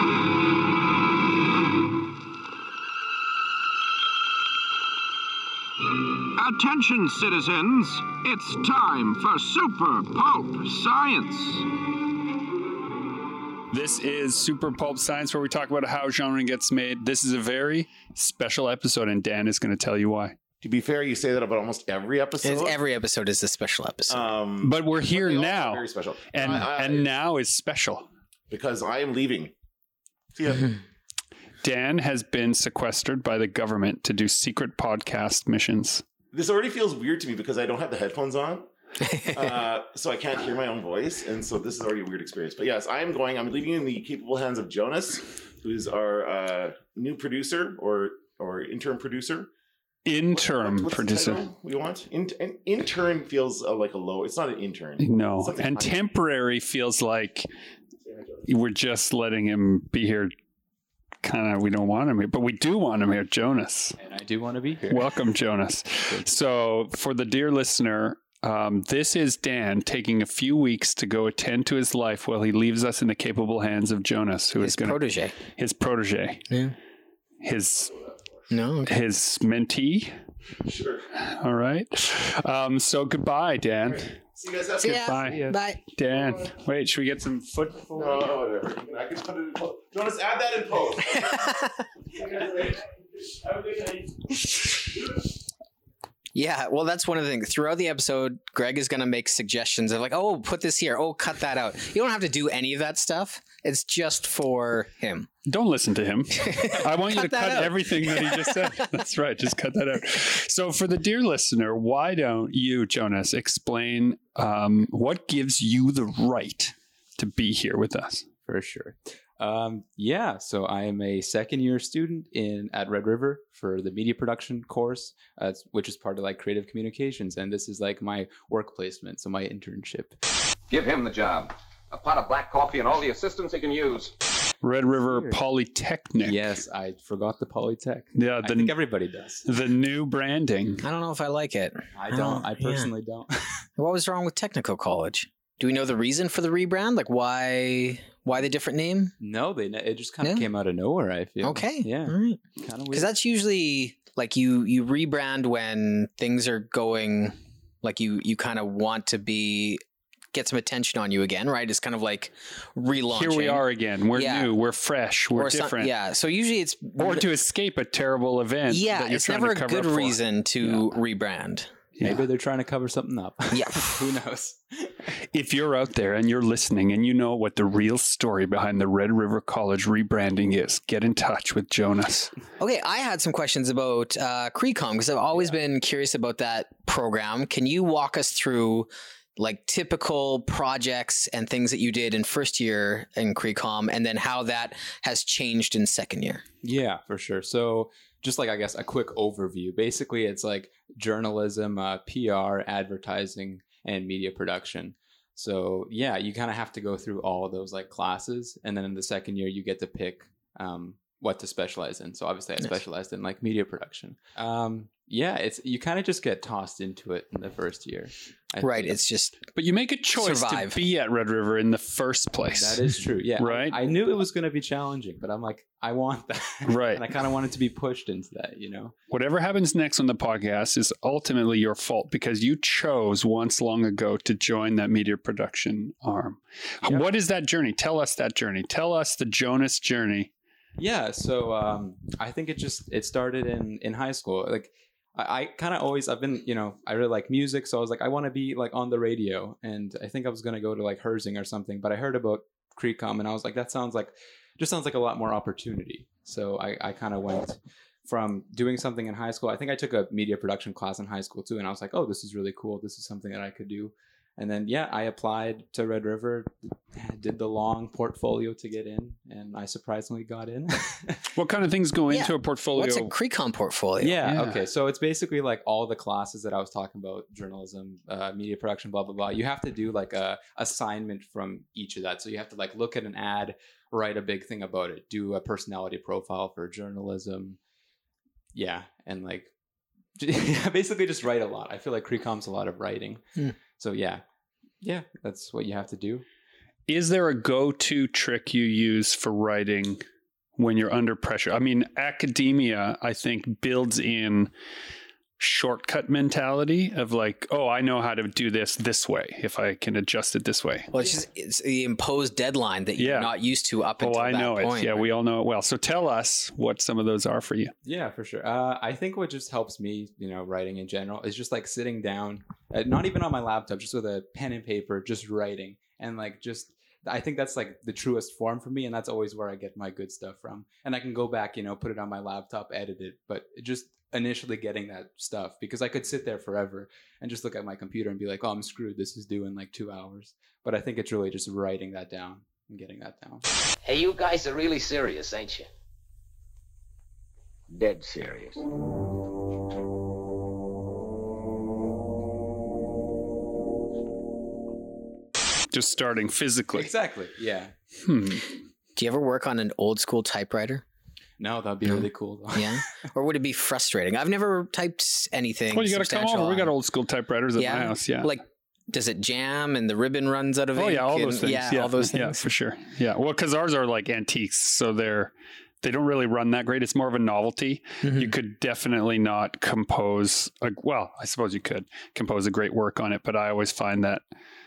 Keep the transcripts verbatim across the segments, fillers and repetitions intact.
Attention, citizens. It's time for Super Pulp Science. This is Super Pulp Science, where we talk about how genre gets made. This is a very special episode, and Dan is going to tell you why. To be fair, you say that about almost every episode. It's, every episode is a special episode. Um, but we're here but now. Very special. And, I, I, and now is special. Because I am leaving. See ya. Dan has been sequestered by the government to do secret podcast missions. This already feels weird to me because I don't have the headphones on. uh, so I can't hear my own voice. And so this is already a weird experience. But yes, I am going. I'm leaving in the capable hands of Jonas, who's our uh, new producer or or interim producer. Interim what, what's producer. The title we want? In, an intern feels uh, like a low. It's not an intern. No. Something And funny. Temporary feels like we're just letting him be here. Kind of, we don't want him here, but we do want him here, Jonas. And I do want to be here. Welcome, Jonas. So, for the dear listener, um, this is Dan taking a few weeks to go attend to his life while he leaves us in the capable hands of Jonas, who his is going to protege. his protege, Yeah. his No. Okay. his mentee. Sure. All right. Um, so goodbye, Dan. See you guys have See ya. Goodbye, Bye. Dan. Wait, should we get some foot? No, whatever. I can put it in post. Jonas, add that in post. Yeah, well, that's one of the things. Throughout the episode, Greg is going to make suggestions of like, oh, put this here. Oh, cut that out. You don't have to do any of that stuff. It's just for him. Don't listen to him. I want you to Cut that cut out. everything that he just said. That's right. Just cut that out. So for the dear listener, why don't you, Jonas, explain um, what gives you the right to be here with us? For sure. Um, yeah, so I am a second year student in at Red River for the media production course, uh, which is part of like creative communications. And this is like my work placement, so my internship. Give him the job. A pot of black coffee and all the assistance he can use. Red River Sure. Polytechnic. Yes, I forgot the Polytech. Yeah, I the, think everybody does. the new branding. I don't know if I like it. I I don't. don't- I yeah. personally don't. What was wrong with Technical College? Do we know the reason for the rebrand? Like why why the different name? No, they. It just kind of Yeah. came out of nowhere. I feel. Okay. Yeah. All right. Kind of Because weird. that's usually like you you rebrand when things are going like you you kind of want to be get some attention on you again, right? It's kind of like relaunching. Here we are again. We're Yeah. new. We're fresh. We're Or some- different. yeah. So usually it's Or to escape a terrible event. yeah, that you're it's trying never to a cover good up for. reason to rebrand. Maybe they're trying to cover something up. Yeah. Who knows? If you're out there and you're listening and you know what the real story behind the Red River College rebranding is, get in touch with Jonas. Okay, I had some questions about uh, CreeCom because I've always been curious about that program. Can you walk us through like typical projects and things that you did in first year in CreeCom and then how that has changed in second year? Yeah, for sure. So just like, I guess, a quick overview. Basically, it's like journalism, uh, P R, advertising, and media production. So yeah, you kind of have to go through all of those like classes. And then in the second year, you get to pick um, what to specialize in. So obviously I Nice. specialized in like media production. Um, yeah, it's you kind of just get tossed into it in the first year. I Right, think. it's just But you make a choice Survive. to be at Red River in the first place. That is true. Yeah. Right? I, I knew it was going to be challenging, but I'm like, I want that. Right. And I kind of wanted to be pushed into that, you know? Whatever happens next on the podcast is ultimately your fault because you chose once long ago to join that media production arm. Yep. What is that journey? Tell us that journey. Tell us the Jonas journey. Yeah. So um, I think it just, it started in, in high school. Like, I, I kind of always, I've been, you know, I really like music. So I was like, I want to be like on the radio. And I think I was going to go to like Herzing or something, but I heard about CreeCom and I was like, that sounds like, just sounds like a lot more opportunity. So I, I kind of went from doing something in high school. I think I took a media production class in high school too. And I was like, oh, this is really cool. This is something that I could do. And then, yeah, I applied to Red River, did the long portfolio to get in, and I surprisingly got in. What kind of things go Yeah. into a portfolio? what's a CreeCom portfolio? Yeah, Yeah. okay. So it's basically like all the classes that I was talking about, journalism, uh, media production, blah, blah, blah. You have to do like a assignment from each of that. So you have to like look at an ad, write a big thing about it, do a personality profile for journalism. Yeah. And like, basically just write a lot. I feel like CreeCom's a lot of writing. Hmm. So yeah, yeah, that's what you have to do. is there a go-to trick you use for writing when you're under pressure? I mean, academia, I think, builds in shortcut mentality of like, oh, I know how to do this this way if I can adjust it this way. Well, it's just it's the imposed deadline that you're Yeah. not used to up Oh, until I that know point. it. Yeah, we all know it well. So tell us what some of those are for you. Yeah, for sure. Uh, I think what just helps me, you know, writing in general is just like sitting down, uh, not even on my laptop, just with a pen and paper, just writing. And like, just, I think that's like the truest form for me. And that's always where I get my good stuff from. And I can go back, you know, put it on my laptop, edit it, but just initially getting that stuff, because I could sit there forever and just look at my computer and be like, oh, I'm screwed. This is due in like two hours. But I think it's really just writing that down and getting that down. Hey, you guys are really serious, ain't you? Dead serious. Just starting physically. Exactly. Yeah. Hmm. Do you ever work on an old school typewriter? No, that'd be No. really cool though. Yeah. Or would it be frustrating? I've never typed anything. Well, you got to come substantial over. We got on- old school typewriters at yeah. my house. Yeah. Like, does it jam and the ribbon runs out of Oh ink? yeah, all and- those things. Yeah, Yeah, all those things. Yeah, for sure. Yeah, well, because ours are like antiques, so they're they don't really run that great. It's more of a novelty. Mhm. You could definitely not compose. A, well, I suppose you could compose a great work on it, but I always find that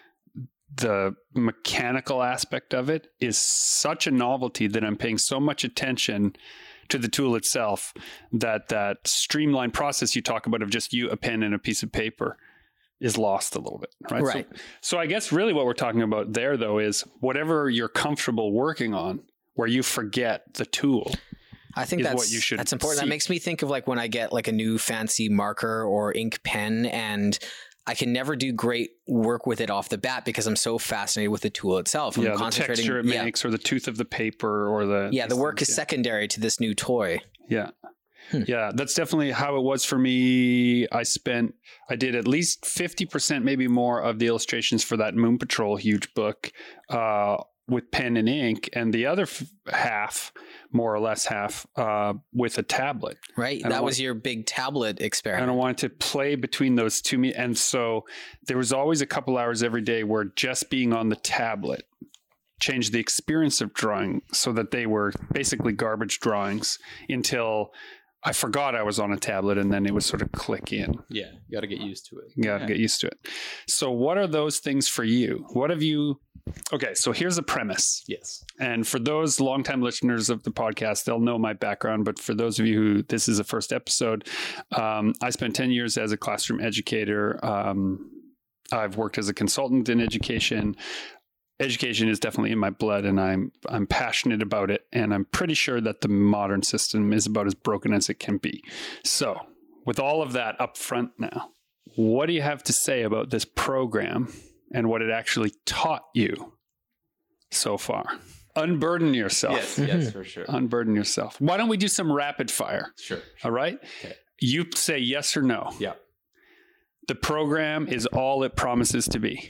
the mechanical aspect of it is such a novelty that I'm paying so much attention to the tool itself that that streamlined process you talk about of just you, a pen, and a piece of paper is lost a little bit, right? Right. So, so I guess really what we're talking about there, though, is whatever you're comfortable working on, where you forget the tool. I think is that's what you should that's important. seek. That makes me think of like when I get like a new fancy marker or ink pen, and I can never do great work with it off the bat because I'm so fascinated with the tool itself. I'm Yeah, the concentrating. texture it yeah, makes, or the tooth of the paper, or the yeah, the these work things, is yeah. secondary to this new toy. Yeah. Hmm. Yeah, that's definitely how it was for me. I spent, I did at least fifty percent, maybe more, of the illustrations for that Moon Patrol huge book uh, with pen and ink, and the other f- half, more or less half, uh, with a tablet. Right, And I that was want- your big tablet And I experiment. wanted to play between those two. Me- and so there was always a couple hours every day where just being on the tablet changed the experience of drawing so that they were basically garbage drawings until I forgot I was on a tablet, and then it would sort of click in. Yeah. You got to get used to it. You got to Yeah. get used to it. So what are those things for you? What have you... Okay, so here's the premise. Yes. And for those longtime listeners of the podcast, they'll know my background. But for those of you who this is the first episode, um, I spent ten years as a classroom educator. Um, I've worked as a consultant in education. Education is definitely in my blood, and I'm I'm passionate about it. And I'm pretty sure that the modern system is about as broken as it can be. So, with all of that up front now, what do you have to say about this program and what it actually taught you so far? Unburden yourself. Yes. Yes, for sure. Unburden yourself. Why don't we do some rapid fire? Sure. All right. Okay. You say yes or no. Yeah. The program is all it promises to be.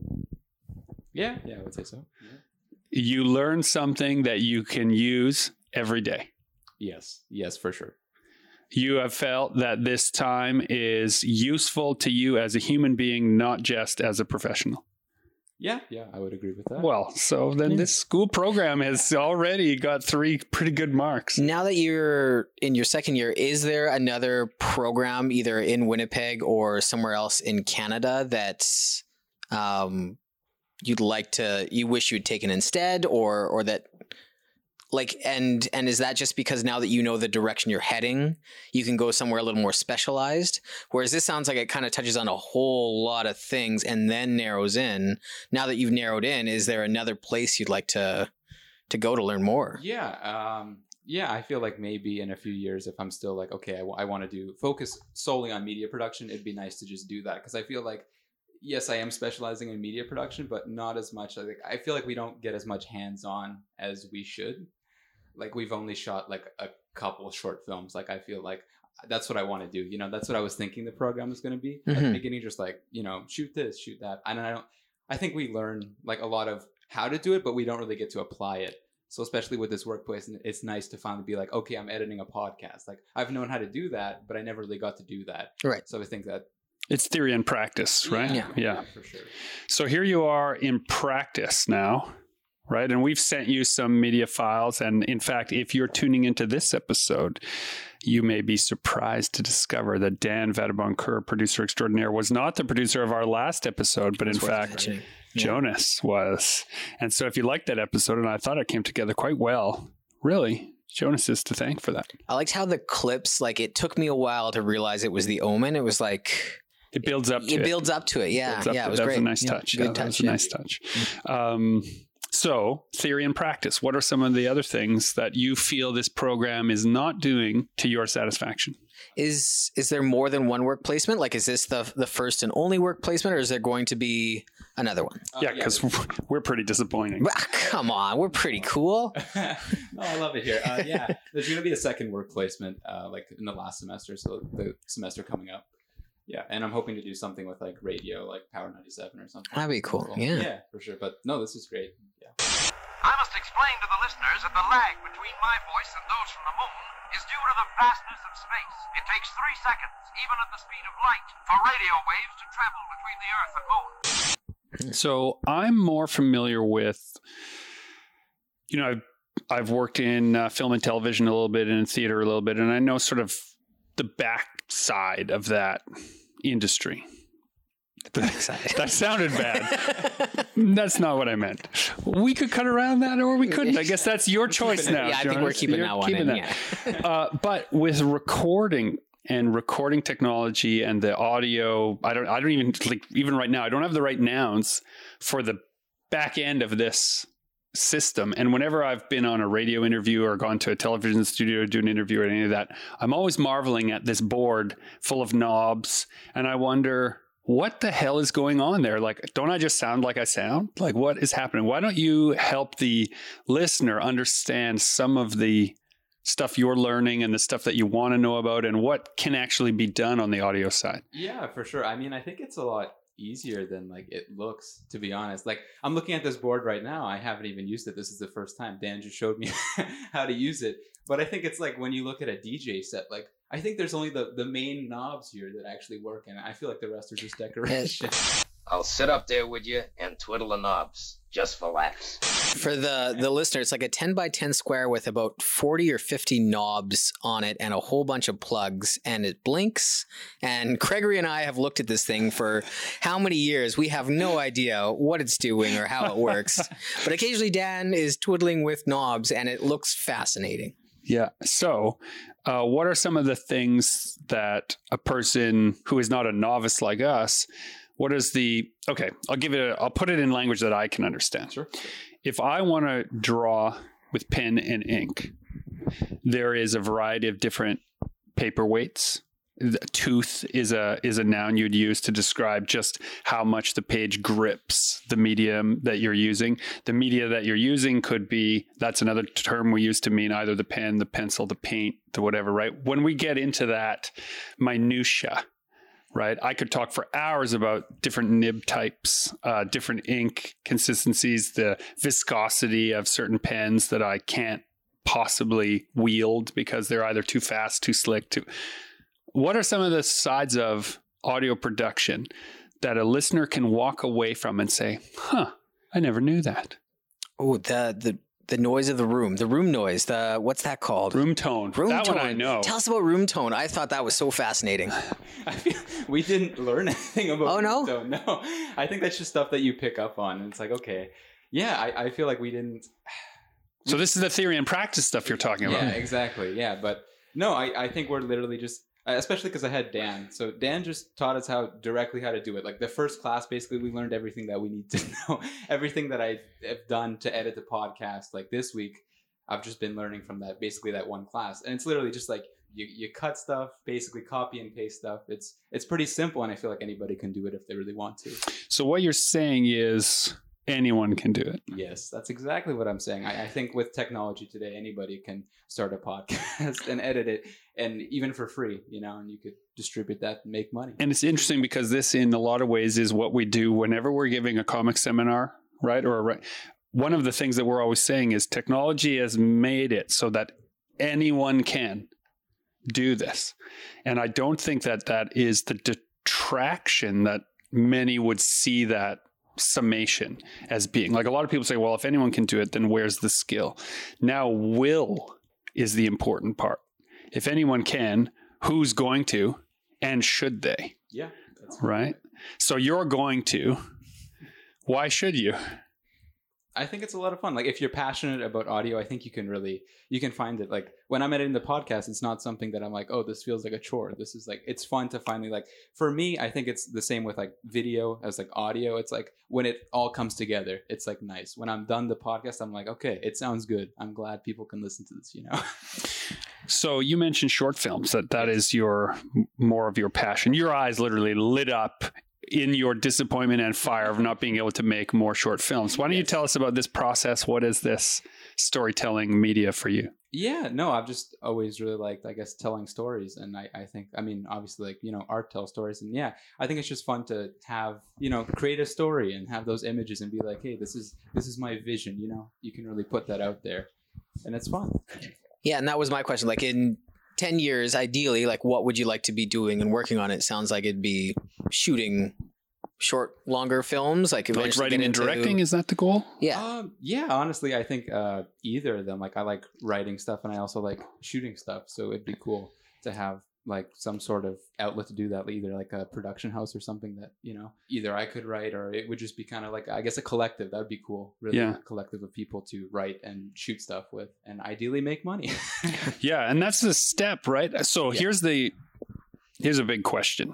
Yeah. Yeah, I would say so. Yeah. You learn something that you can use every day. Yes. Yes, for sure. You have felt that this time is useful to you as a human being, not just as a professional. Yeah. Yeah, I would agree with that. Well, so then this school program has already got three pretty good marks. Now that you're in your second year, is there another program either in Winnipeg or somewhere else in Canada that um, you'd like to, you wish you'd taken instead, or or that like, and and is that just because now that you know the direction you're heading, you can go somewhere a little more specialized? Whereas this sounds like it kind of touches on a whole lot of things and then narrows in. Now that you've narrowed in, is there another place you'd like to to go to learn more? Yeah. Um, yeah, I feel like maybe in a few years, if I'm still like, okay, I, w- I want to do focus solely on media production, it'd be nice to just do that. Because I feel like, yes, I am specializing in media production, but not as much. Like, I feel like we don't get as much hands-on as we should. Like, we've only shot like a couple short films. Like, I feel like that's what I want to do. You know, that's what I was thinking the program was going to be. At the Mhm. beginning, just like, you know, shoot this, shoot that. And I don't, I think we learn like a lot of how to do it, but we don't really get to apply it. So especially with this workplace, it's nice to finally be like, okay, I'm editing a podcast. Like, I've known how to do that, but I never really got to do that. Right. So I think that It's theory and practice, right? Yeah. Yeah. For sure. So here you are in practice now, right? And we've sent you some media files. And in fact, if you're tuning into this episode, you may be surprised to discover that Dan Vadabon-Kerr, producer extraordinaire, was not the producer of our last episode, but in fact, mentioning. Jonas was. And so if you liked that episode, and I thought it came together quite well, really, Jonas is to thank for that. I liked how the clips, like it took me a while to realize it was the Omen. It was like... It builds up to it. it. builds up to it. Yeah. Builds up Yeah. to It was that great. was a nice Yeah, touch. Good Yeah, that touch. was a yeah. nice touch. Um, so theory and practice. What are some of the other things that you feel this program is not doing to your satisfaction? Is is there more than one work placement? Like, is this the the first and only work placement, or is there going to be another one? Uh, yeah, because we're pretty disappointing. Ah, come on, we're pretty cool. oh, I love it here. Uh, yeah, there's going to be a second work placement, uh, like in the last semester, so the semester coming up. Yeah, and I'm hoping to do something with like radio, like Power ninety-seven or something. That'd be cool. Yeah. Yeah, for sure. But no, this is great. Yeah. I must explain to the listeners that the lag between my voice and those from the moon is due to the vastness of space. It takes three seconds, even at the speed of light, for radio waves to travel between the Earth and moon. So I'm more familiar with, you know, I've, I've worked in uh, film and television a little bit and in theater a little bit, and I know sort of the back side of that industry. That sounded bad. That's not what I meant. We could cut around that or we couldn't. I guess that's your choice now. Yeah, I think we're Jonas. keeping You're that one keeping in, that. yeah. uh, but with recording and recording technology and the audio, I don't I don't even like even right now, I don't have the right nouns for the back end of this system. And whenever I've been on a radio interview or gone to a television studio to do an interview or any of that, I'm always marveling at this board full of knobs. And I wonder, what the hell is going on there? Like, don't I just sound like I sound? Like, what is happening? Why don't you help the listener understand some of the stuff you're learning and the stuff that you want to know about and what can actually be done on the audio side? Yeah, for sure. I mean, I think it's a lot easier than like it looks, to be honest. Like, I'm looking at this board right now. I haven't even used it. This is the first time. Dan just showed me how to use it. But I think it's like when you look at a D J set, like I think there's only the, the main knobs here that actually work, and I feel like the rest are just decoration. I'll sit up there with you and twiddle the knobs just for laughs. For the the listener, it's like a ten by ten square with about forty or fifty knobs on it and a whole bunch of plugs, and it blinks. And Gregory and I have looked at this thing for how many years? We have no idea what it's doing or how it works. But occasionally Dan is twiddling with knobs and it looks fascinating. Yeah. So, uh, what are some of the things that a person who is not a novice like us, what is the, okay, I'll give it, a, I'll put it in language that I can understand. Sure. If I want to draw with pen and ink, there is a variety of different paperweights. The tooth is a is a noun you'd use to describe just how much the page grips the medium that you're using. The media that you're using could be, that's another term we use to mean either the pen, the pencil, the paint, the whatever, right? When we get into that minutia, right, I could talk for hours about different nib types, uh, different ink consistencies, the viscosity of certain pens that I can't possibly wield because they're either too fast, too slick, too... What are some of the sides of audio production that a listener can walk away from and say, huh, I never knew that? Oh, the the the noise of the room, the room noise, the what's that called? Room tone. Room that tone. one I know. Tell us about room tone. I thought that was so fascinating. I feel we didn't learn anything about Oh, no? room tone. No, I think that's just stuff that you pick up on. And it's like, okay, yeah, I, I feel like we didn't. So this is the theory and practice stuff you're talking about. Yeah, exactly. Yeah, but no, I, I think we're literally just, especially because I had Dan. So Dan just taught us how directly how to do it. Like the first class, basically, we learned everything that we need to know. Everything that I have done to edit the podcast, like this week, I've just been learning from that, basically that one class. And it's literally just like you, you cut stuff, basically copy and paste stuff. It's it's pretty simple, and I feel like anybody can do it if they really want to. So what you're saying is anyone can do it. Yes, that's exactly what I'm saying. I, I think with technology today, anybody can start a podcast and edit it, and even for free, you know, and you could distribute that and make money. And it's interesting because this, in a lot of ways, is what we do whenever we're giving a comic seminar, right? Or a, one of the things that we're always saying is technology has made it so that anyone can do this. And I don't think that that is the traction that many would see that summation as being. Like a lot of people say, well, if anyone can do it, then where's the skill? Now, will is the important part. If anyone can, who's going to, and should they? Yeah. That's right. So you're going to. Why should you? I think it's a lot of fun. Like if you're passionate about audio, I think you can really, you can find it. Like when I'm editing the podcast, it's not something that I'm like, oh, this feels like a chore. This is like, it's fun to finally like, for me, I think it's the same with like video as like audio. It's like when it all comes together, it's like nice. When I'm done the podcast, I'm like, okay, it sounds good. I'm glad people can listen to this, you know? So you mentioned short films, that that is your, more of your passion. Your eyes literally lit up in your disappointment and fire of not being able to make more short films. Why don't yes. you tell us about this process? What is this storytelling media for you? Yeah, no, I've just always really liked, I guess, telling stories. And I, I think, I mean, obviously, like, you know, art tells stories. And yeah, I think it's just fun to have, you know, create a story and have those images and be like, hey, this is, this is my vision, you know, you can really put that out there and it's fun. Yeah. And that was my question. Like in ten years, ideally, like what would you like to be doing and working on? It sounds like it'd be shooting short, longer films, like like writing and into... directing. Is that the goal? Yeah. Um, yeah. Honestly, I think uh, either of them. Like I like writing stuff and I also like shooting stuff. So it'd be cool to have like some sort of outlet to do that, either like a production house or something that, you know, either I could write or it would just be kind of like, I guess, a collective. That would be cool. Really, yeah. A collective of people to write and shoot stuff with and ideally make money. Yeah. And that's the step, right? So yeah. here's the, here's a big question.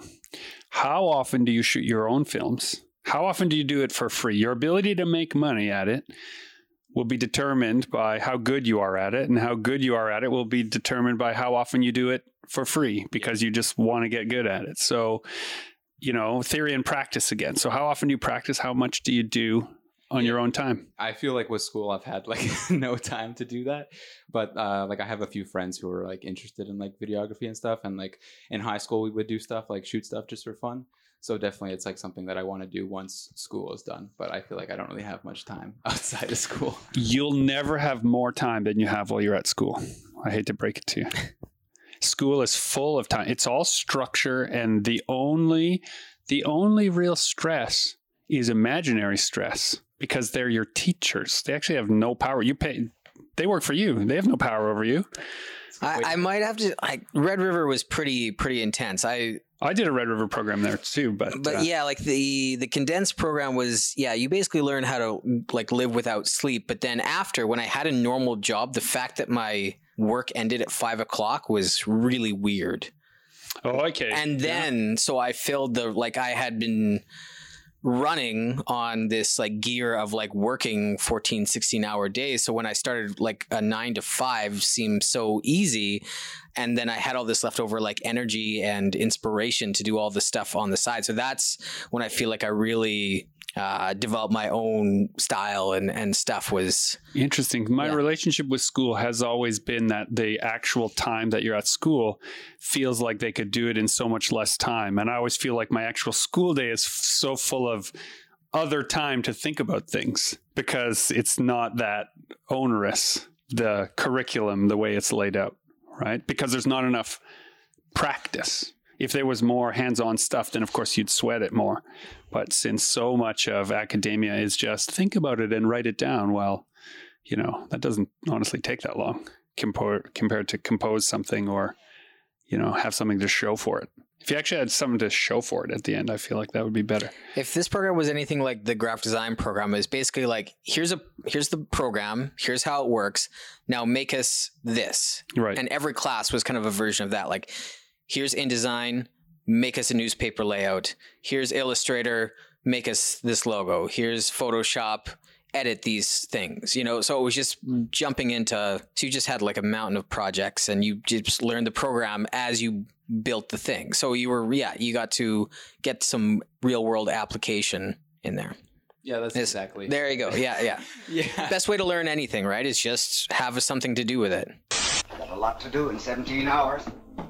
How often do you shoot your own films? How often do you do it for free? Your ability to make money at it will be determined by how good you are at it, and how good you are at it will be determined by how often you do it for free because you just want to get good at it. So, you know, theory and practice again. So how often do you practice? How much do you do on yeah. your own time? I feel like with school, I've had like no time to do that. But uh, like I have a few friends who are like interested in like videography and stuff. And like in high school, we would do stuff like shoot stuff just for fun. So definitely it's like something that I want to do once school is done. But I feel like I don't really have much time outside of school. You'll never have more time than you have while you're at school. I hate to break it to you. School is full of time. It's all structure. And the only, the only real stress is imaginary stress because they're your teachers. They actually have no power. You pay, they work for you. They have no power over you. I, I might have to, like Red River was pretty, pretty intense. I, I did a Red River program there too, but but uh, yeah, like the the condensed program was yeah, you basically learn how to like live without sleep. But then after, when I had a normal job, the fact that my work ended at five o'clock was really weird. Oh, okay. And then yeah. so I filled the like I had been running on this like gear of like working fourteen, sixteen hour days. So when I started like a nine to five seemed so easy. And then I had all this leftover like energy and inspiration to do all the stuff on the side. So that's when I feel like I really uh, developed my own style and, and stuff was interesting. My yeah. relationship with school has always been that the actual time that you're at school feels like they could do it in so much less time. And I always feel like my actual school day is f- so full of other time to think about things because it's not that onerous, the curriculum, the way it's laid out. Right? Because there's not enough practice. If there was more hands-on stuff, then of course you'd sweat it more. But since so much of academia is just think about it and write it down, well, you know, that doesn't honestly take that long compared compared to compose something or, you know, have something to show for it. If you actually had something to show for it at the end, I feel like that would be better. If this program was anything like the graphic design program, it's basically like, here's a here's the program, here's how it works. Now make us this. Right. And every class was kind of a version of that. Like, here's InDesign, make us a newspaper layout. Here's Illustrator, make us this logo. Here's Photoshop, edit these things, you know? So it was just jumping into, so you just had like a mountain of projects and you just learned the program as you built the thing. So you were, yeah, you got to get some real world application in there. Yeah, that's it's, exactly. There you go. Yeah, yeah. Yeah. Best way to learn anything, right? Is just have something to do with it. Got a lot to do in seventeen hours.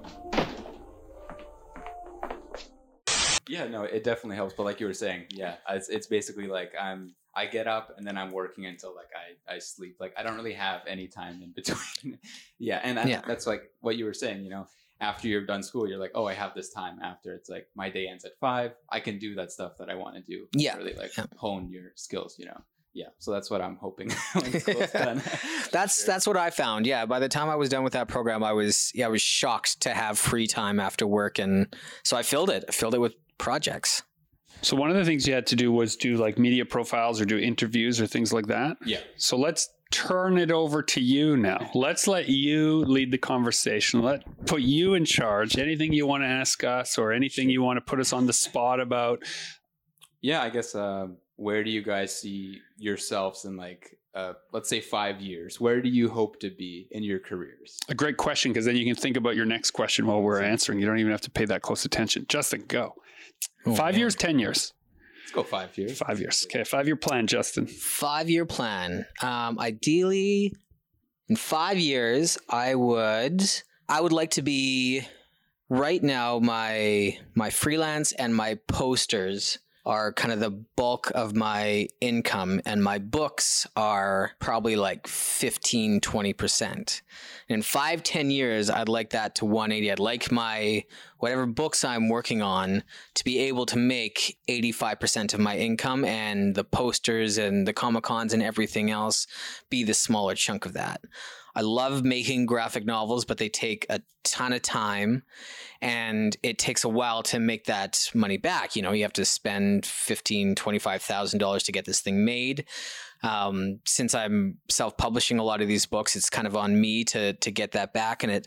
Yeah, no, it definitely helps. But like you were saying, yeah, it's, it's basically like I'm, I get up and then I'm working until like I, I sleep. Like I don't really have any time in between. yeah. And I, yeah. that's like what you were saying, you know, after you're done school, you're like, oh, I have this time after. It's like my day ends at five. I can do that stuff that I want to do. Yeah. Really like yeah. hone your skills, you know? Yeah. So that's what I'm hoping. when school's done. that's, that's what I found. Yeah. By the time I was done with that program, I was, yeah, I was shocked to have free time after work. And so I filled it, I filled it with projects. So one of the things you had to do was do like media profiles or do interviews or things like that. Yeah. So let's turn it over to you now. Let's let you lead the conversation. Let put you in charge. Anything you want to ask us or anything you want to put us on the spot about. Yeah, I guess, uh, where do you guys see yourselves in like, uh, let's say five years? Where do you hope to be in your careers? A great question, because then you can think about your next question while we're answering. You don't even have to pay that close attention. Justin, go. Oh, five man. years, ten years. Let's go five years. Five years. Okay, five-year plan, Justin. Five-year plan. Um, ideally, in five years, I would I would like to be right now. My my freelance and my posters are kind of the bulk of my income, and my books are probably like fifteen, twenty percent. In five, ten years, I'd like that to one eighty. I'd like my, whatever books I'm working on to be able to make eighty-five percent of my income, and the posters and the Comic-Cons and everything else be the smaller chunk of that. I love making graphic novels, but they take a ton of time, and it takes a while to make that money back. You know, you have to spend fifteen thousand dollars, twenty-five thousand dollars to get this thing made. Um, since I'm self-publishing a lot of these books, it's kind of on me to to get that back. And it,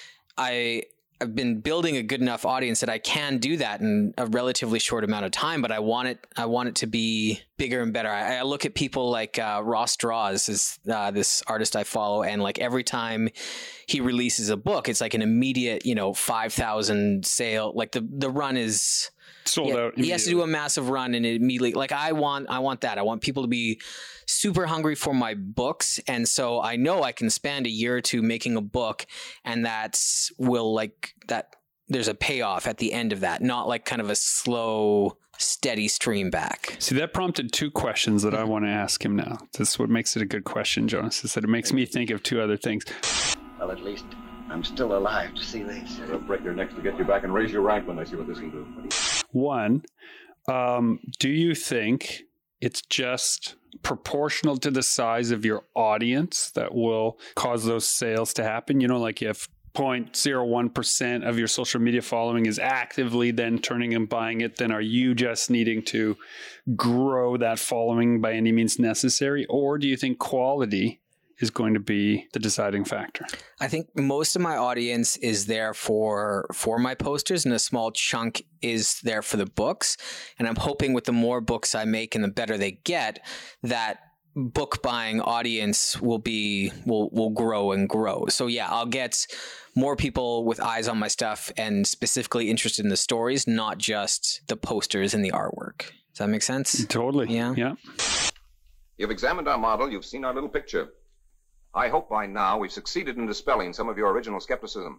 I, I've been building a good enough audience that I can do that in a relatively short amount of time, but I want it, I want it to be bigger and better. I, I look at people like uh, Ross Draws, is uh, this artist I follow, and like every time he releases a book, it's like an immediate, you know, five thousand sale. Like the, the run is sold yeah, out. He has to do a massive run, and it immediately, like I want, I want that. I want people to be super hungry for my books. And so I know I can spend a year or two making a book, and that will like that. There's a payoff at the end of that, not like kind of a slow, steady stream back. See, that prompted two questions that I want to ask him now. This is what makes it a good question, Jonas, is that it makes me think of two other things. Well, at least I'm still alive to see this. They'll break their necks to get you back and raise your rank when they see what this can do. One, um, do you think it's just proportional to the size of your audience that will cause those sales to happen? You know, like if zero point zero one percent of your social media following is actively then turning and buying it, then are you just needing to grow that following by any means necessary? Or do you think quality is going to be the deciding factor? I think most of my audience is there for for my posters, and a small chunk is there for the books. And I'm hoping with the more books I make and the better they get, that book buying audience will be will will grow and grow. So yeah, I'll get more people with eyes on my stuff and specifically interested in the stories, not just the posters and the artwork. Does that make sense? Totally. Yeah. Yeah. You've examined our model. You've seen our little picture. I hope by now we've succeeded in dispelling some of your original skepticism.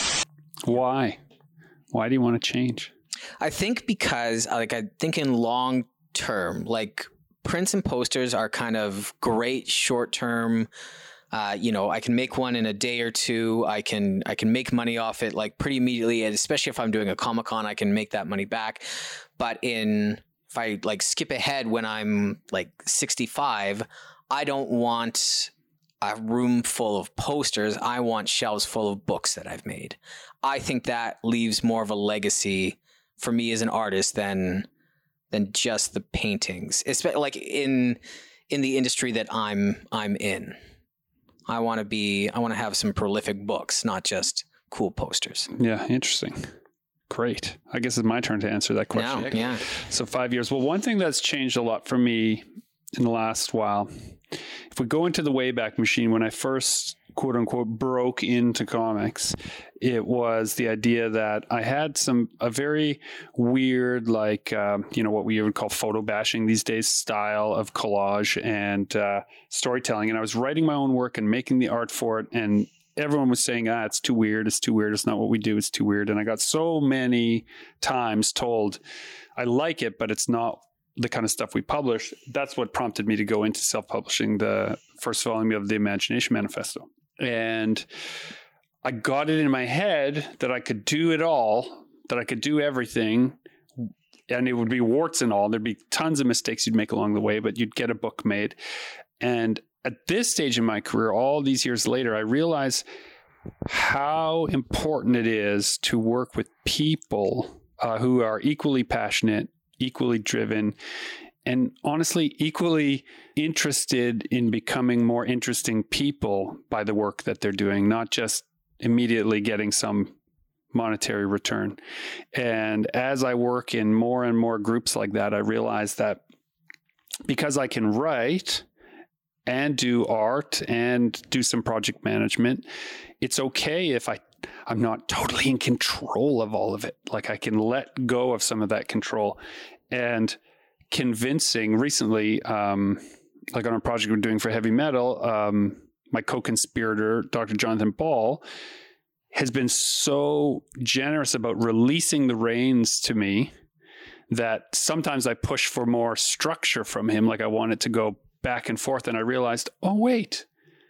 Why? Why do you want to change? I think because, like, I think in long term, like prints and posters are kind of great short term. Uh, you know, I can make one in a day or two. I can I can make money off it like pretty immediately, and especially if I'm doing a Comic-Con, I can make that money back. But in if I like skip ahead when I'm like sixty-five, I don't want a room full of posters. I want shelves full of books that I've made. I think that leaves more of a legacy for me as an artist than than just the paintings. Especially like in in the industry that I'm I'm in. I want to be I want to have some prolific books, not just cool posters. Yeah, interesting. Great. I guess it's my turn to answer that question. No, yeah. So five years. Well, one thing that's changed a lot for me in the last while, if we go into the Wayback Machine, when I first, quote unquote, broke into comics, it was the idea that I had some, a very weird, like, um, you know, what we would call photo bashing these days style of collage and uh, storytelling. And I was writing my own work and making the art for it. And everyone was saying, ah, it's too weird. It's too weird. It's not what we do. It's too weird. And I got so many times told, I like it, but it's not the kind of stuff we publish. That's what prompted me to go into self-publishing the first volume of the Imagination Manifesto. And I got it in my head that I could do it all, that I could do everything, and it would be warts and all. There'd be tons of mistakes you'd make along the way, but you'd get a book made. And at this stage in my career, all these years later, I realize how important it is to work with people uh, who are equally passionate, equally driven, and honestly, equally interested in becoming more interesting people by the work that they're doing, not just immediately getting some monetary return. And as I work in more and more groups like that, I realize that because I can write and do art and do some project management, it's okay if I, I'm not totally in control of all of it. Like I can let go of some of that control. And convincing recently, um, like on a project we're doing for heavy metal, um, my co-conspirator, Doctor Jonathan Ball, has been so generous about releasing the reins to me that sometimes I push for more structure from him. Like I want it to go back and forth. And I realized, oh, wait,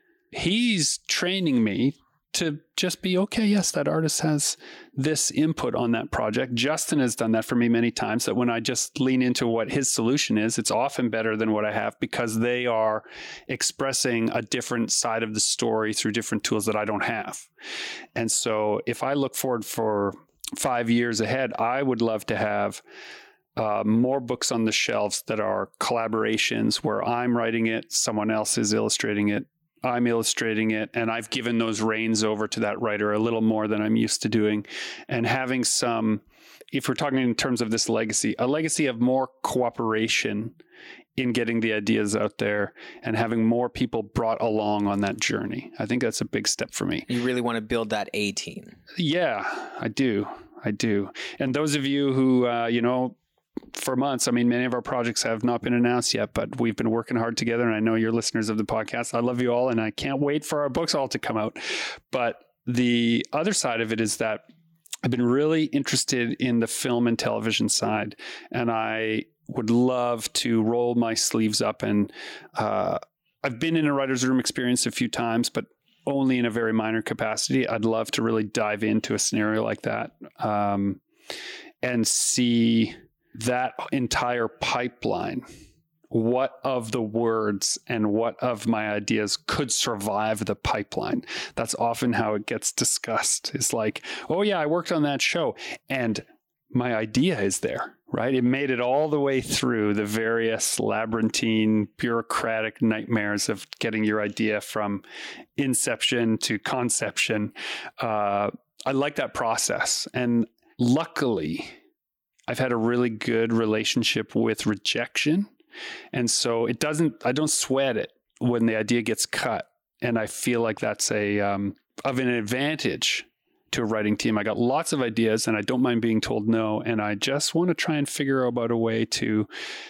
he's training me to just be, okay, yes, that artist has this input on that project. Justin has done that for me many times, that when I just lean into what his solution is, it's often better than what I have because they are expressing a different side of the story through different tools that I don't have. And so if I look forward for five years ahead, I would love to have uh, more books on the shelves that are collaborations where I'm writing it, someone else is illustrating it, I'm illustrating it, and I've given those reins over to that writer a little more than I'm used to doing. And having some, if we're talking in terms of this legacy, a legacy of more cooperation in getting the ideas out there and having more people brought along on that journey. I think that's a big step for me. You really want to build that A team. Yeah, I do. I do. And those of you who, uh, you know, for months, I mean, many of our projects have not been announced yet, but we've been working hard together. And I know you're listeners of the podcast. I love you all. And I can't wait for our books all to come out. But the other side of it is that I've been really interested in the film and television side. And I would love to roll my sleeves up. And uh, I've been in a writer's room experience a few times, but only in a very minor capacity. I'd love to really dive into a scenario like that um, and see that entire pipeline. What of the words and what of my ideas could survive the pipeline? That's often how it gets discussed. It's like, oh yeah, I worked on that show and my idea is there, right? It made it all the way through the various labyrinthine, bureaucratic nightmares of getting your idea from inception to conception. Uh, I like that process. And luckily, I've had a really good relationship with rejection. And so it doesn't, I don't sweat it when the idea gets cut. And I feel like that's a, um, of an advantage to a writing team. I got lots of ideas and I don't mind being told no. And I just want to try and figure out a way to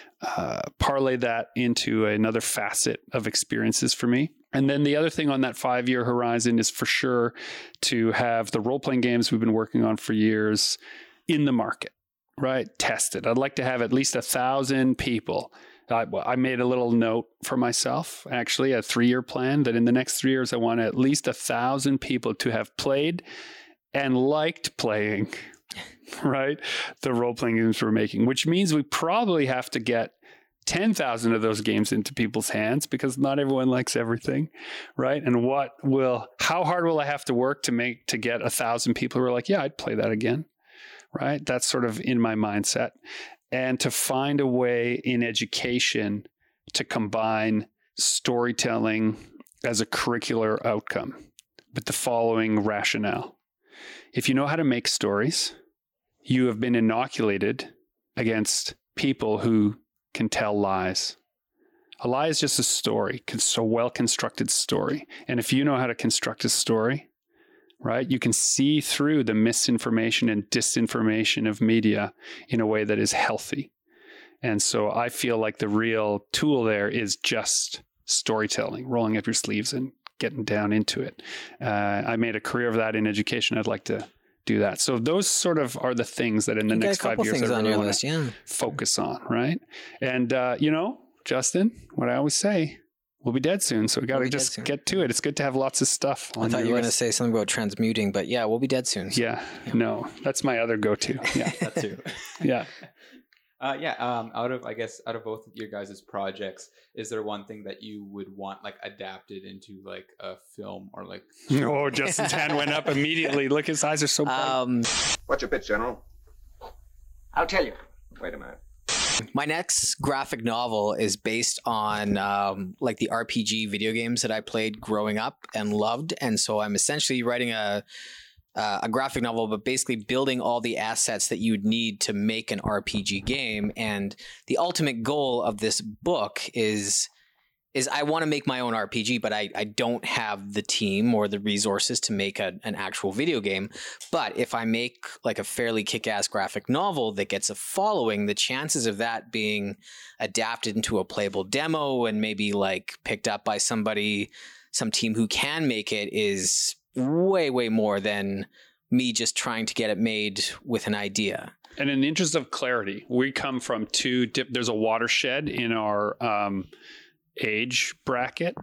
uh, parlay that into another facet of experiences for me. And then the other thing on that five-year horizon is for sure to have the role-playing games we've been working on for years in the market. Right? Test it. I'd like to have at least a thousand people. I, I made a little note for myself, actually, a three-year plan that in the next three years, I want at least a thousand people to have played and liked playing, right? The role-playing games we're making, which means we probably have to get ten thousand of those games into people's hands because not everyone likes everything, right? And what will, how hard will I have to work to make, to get a thousand people who are like, yeah, I'd play that again. Right? That's sort of in my mindset. And to find a way in education to combine storytelling as a curricular outcome with the following rationale. If you know how to make stories, you have been inoculated against people who can tell lies. A lie is just a story. It's a well-constructed story. And if you know how to construct a story, right, you can see through the misinformation and disinformation of media in a way that is healthy. And so I feel like the real tool there is just storytelling, rolling up your sleeves and getting down into it. Uh, I made a career of that in education. I'd like to do that. So those sort of are the things that in the you next five years I really want to yeah. focus on, right? And, uh, you know, Justin, what I always say, we'll be dead soon. So we got to We'll be dead just soon. get to it. It's good to have lots of stuff. I on thought your you were going to list. say something about transmuting, but yeah, we'll be dead soon. so- Yeah, no, that's my other go-to. Yeah, That too. yeah. Uh, yeah. Um, out of I guess out of both of your guys' projects, is there one thing that you would want like adapted into like a film or like? Oh, Justin's hand went up immediately. Look, his eyes are so bright. Um, What's your pitch, General? I'll tell you. Wait a minute. my next graphic novel is based on um, like the R P G video games that I played growing up and loved, and so I'm essentially writing a uh, a graphic novel, but basically building all the assets that you would need to make an R P G game. And the ultimate goal of this book is is I want to make my own R P G, but I, I don't have the team or the resources to make a, an actual video game. But if I make like a fairly kick-ass graphic novel that gets a following, the chances of that being adapted into a playable demo and maybe like picked up by somebody, some team who can make it, is way, way more than me just trying to get it made with an idea. And in the interest of clarity, we come from two dip, there's a watershed in our um, age bracket.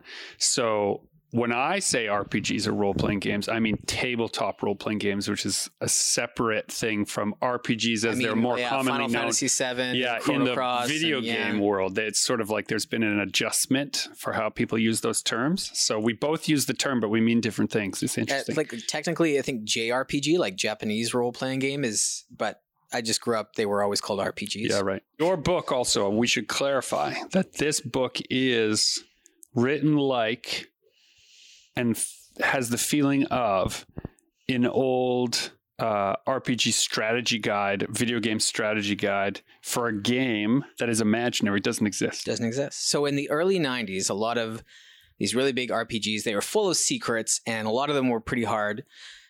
So when I say R P Gs or role-playing games, I mean tabletop role-playing games, which is a separate thing from R P Gs as I mean, they're more yeah, commonly Final known. Fantasy seven, Yeah, Chrono in the Cross, video and, yeah. game world, it's sort of like there's been an adjustment for how people use those terms. So we both use the term, but we mean different things. It's Uh, interesting. like technically, I think J R P G, like Japanese role playing game, is. But I just grew up; they were always called R P Gs. Yeah, right. Your book also, we should clarify that this book is written like and f- has the feeling of an old uh, R P G strategy guide, video game strategy guide for a game that is imaginary, doesn't exist. Doesn't exist. So in the early nineties, a lot of these really big R P Gs, they were full of secrets, and a lot of them were pretty hard.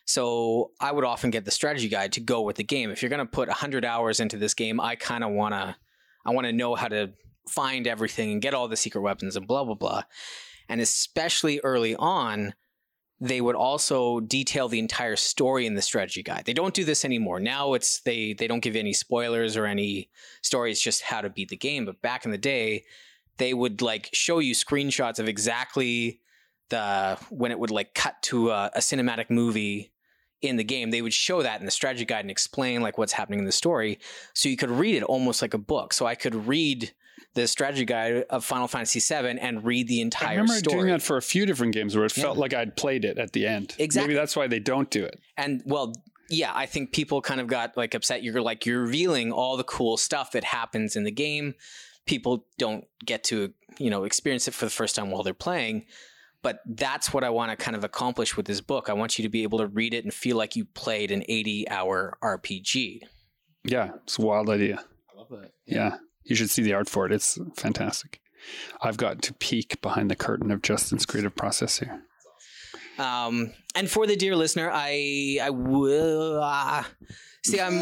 So I would often get the strategy guide to go with the game. If you're going to put one hundred hours into this game, I kind of want to I want to know how to find everything and get all the secret weapons and blah, blah, blah. And especially early on, they would also detail the entire story in the strategy guide. They don't do this anymore. Now it's they they don't give any spoilers or any story. It's just how to beat the game. But back in the day, they would like show you screenshots of exactly the when it would like cut to a, a cinematic movie in the game. They would show that in the strategy guide and explain like what's happening in the story, so you could read it almost like a book. So I could read the strategy guide of Final Fantasy seven and read the entire I remember story. doing that for a few different games where it felt Yeah. like I'd played it at the end. Exactly. Maybe that's why they don't do it. And well, yeah, I think people kind of got like upset. You're like, you're revealing all the cool stuff that happens in the game. People don't get to, you know, experience it for the first time while they're playing. But that's what I want to kind of accomplish with this book. I want you to be able to read it and feel like you played an eighty hour R P G. Yeah, it's a wild idea. I love that. Yeah, you should see the art for it. It's fantastic. I've got to peek behind the curtain of Justin's creative process here. Um, and for the dear listener, I I will uh, see. I'm